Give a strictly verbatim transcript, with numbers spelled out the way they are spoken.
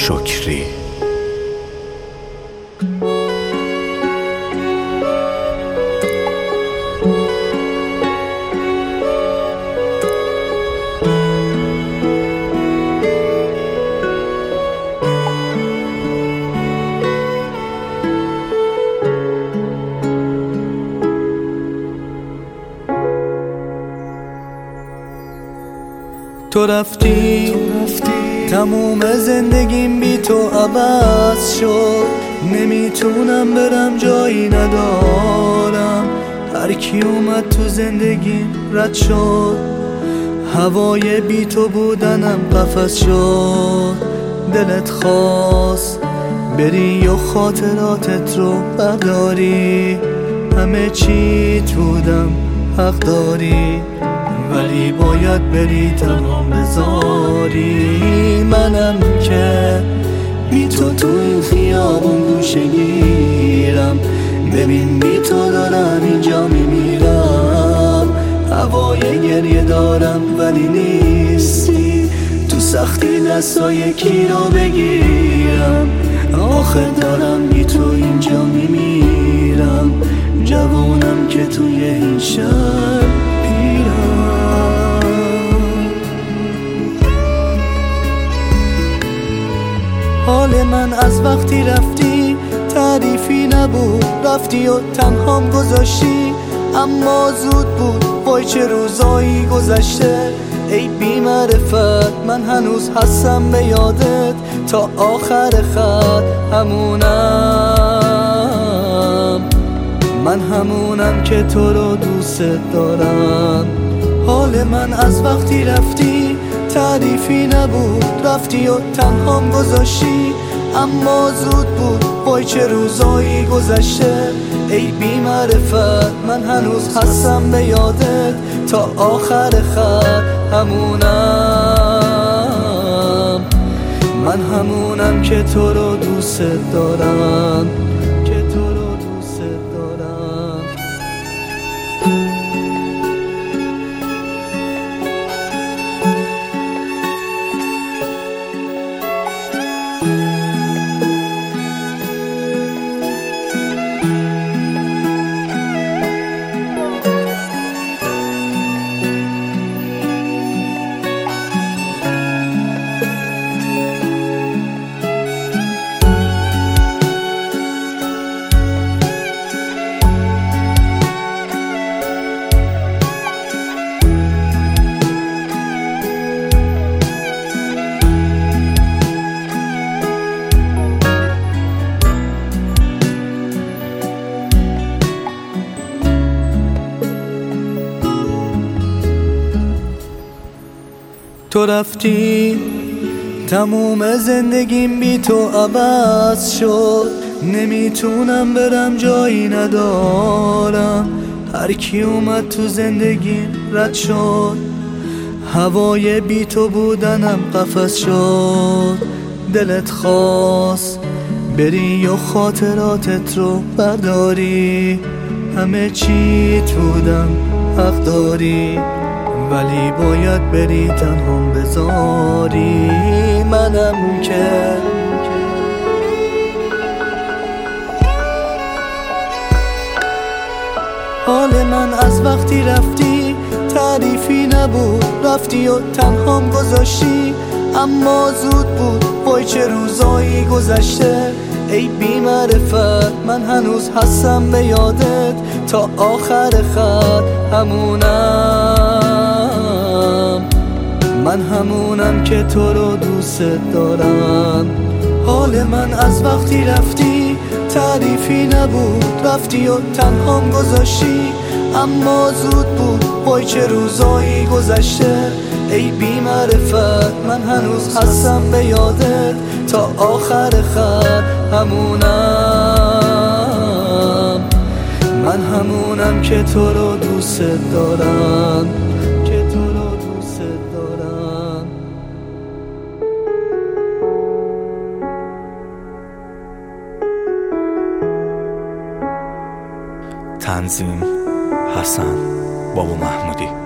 شکری. تو رفتی تموم زندگیم بی تو عوض شد، نمیتونم برم جایی ندارم، هر کی اومد تو زندگیم رد شد، هوای بی تو بودنم قفس شد. دلت خواست بری و خاطراتت رو برداری، همه چی بودم حق داری، ولی باید بری تنها بذاری. منم که بی تو تو این خیابون گوشه گیرم، ببین بی تو دارم اینجا میمیرم، هوای گریه دارم ولی نیستی، تو سختی دستای کی رو بگیرم، آخه دارم بی تو اینجا میمیرم، جوانم که توی این شهر پیرم. حال من از وقتی رفتی تعریفی نبود، رفتی و تنهام گذاشتی، اما زود بود وای چه روزایی گذشته. ای بی معرفت من هنوز هستم به یادت، تا آخر خط همونم، من همونم که تو رو دوست دارم. حال من از وقتی رفتی تعریفی نبود، رفتی و تنهام گذاشتی، اما زود بود وای چه روزایی گذشته. ای بی معرفت من هنوز هستم به یادت، تا آخر خط همونم، من همونم که تو رو دوست دارم، که تو رو دوست دارم. تو رفتی تموم زندگیم بی تو عوض شد، نمیتونم برم جایی ندارم، هر کی اومد تو زندگیم رد شد، هوای بی تو بودنم قفس شد. دلت خواست بری و خاطراتت رو برداری، همه چی بودم حق داری، ولی باید بری تنها بذاری. منم که حال من از وقتی رفتی تعریفی نبود، رفتی و تنهام گذاشتی، اما زود بود وای چه روزایی گذشته. ای بی معرفت من هنوز هستم به یادت، تا آخر خط همونم، من همونم که تو رو دوست دارم. حال من از وقتی رفتی تعریفی نبود، رفتی و تنهام گذاشتی، اما زود بود وای چه روزایی گذشته. ای بی معرفت من هنوز هستم به یادت، تا آخر خط همونم، من همونم که تو رو دوست دارم، که تو رو دوست دارم. تنظیم حسن بابا محمودی.